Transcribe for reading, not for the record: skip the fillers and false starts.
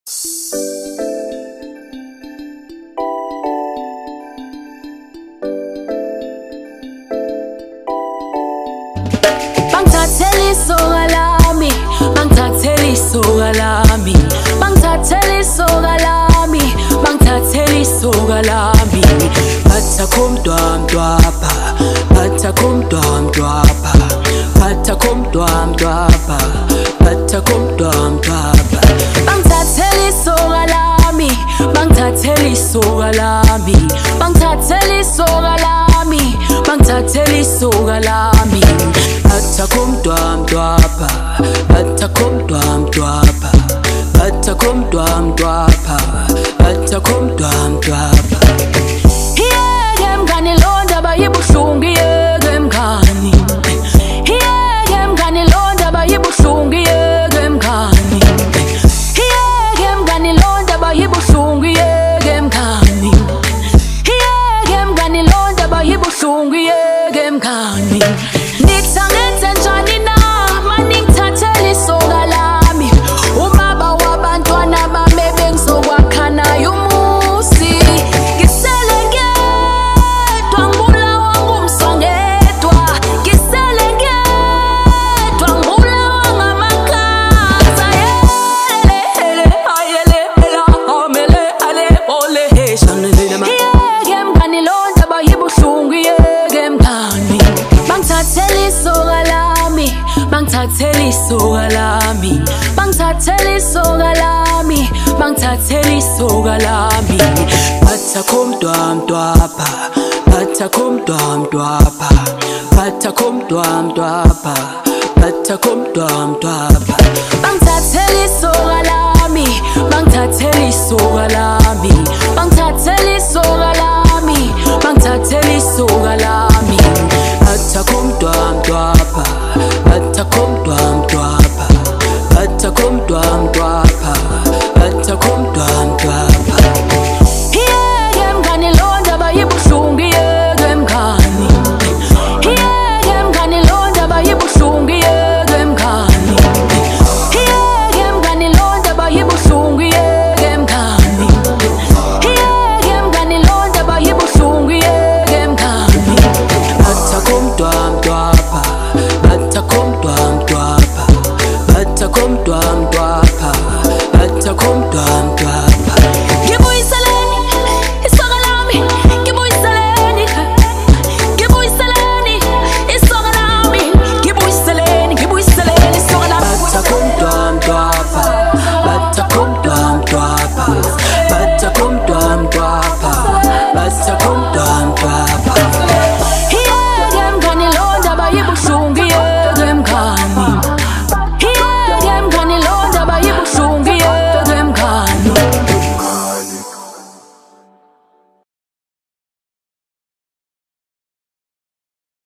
Bangithathela isoka lami, bangithathela isoka lami, bangithathela isoka lami, bangithathela isoka lami. Batha kumdwamdwapha, batha kumdwamdwapha, batha kumdwamdwapha, batha kumdwamdwapha. Bangithathela isoka lami, bangithathela isoka lami, bangithathela isoka lami, bangithathela isoka lami. Batha kumdwamdwapha, batha kumdwamdwapha, batha kumdwamdwapha, batha kumdwamdwapha. Yeke mngani lo ndaba ibuhlungu, yeke mngani, yeke mngani lo ndaba ibuhlungu, yeke mngani, yeke mngani lo ndaba ibuhlungu, yeke mngani, yeke mngani lo ndaba ibuhlungu, yeke mngani. Bangithathela isoka lami, bangithathela isoka lami, bangithathela isoka lami. Batha kumdwamdwapha, batha kumdwamdwapha, batha kumdwamdwapha, batha kumdwamdwapha. Bangithathela isoka lami.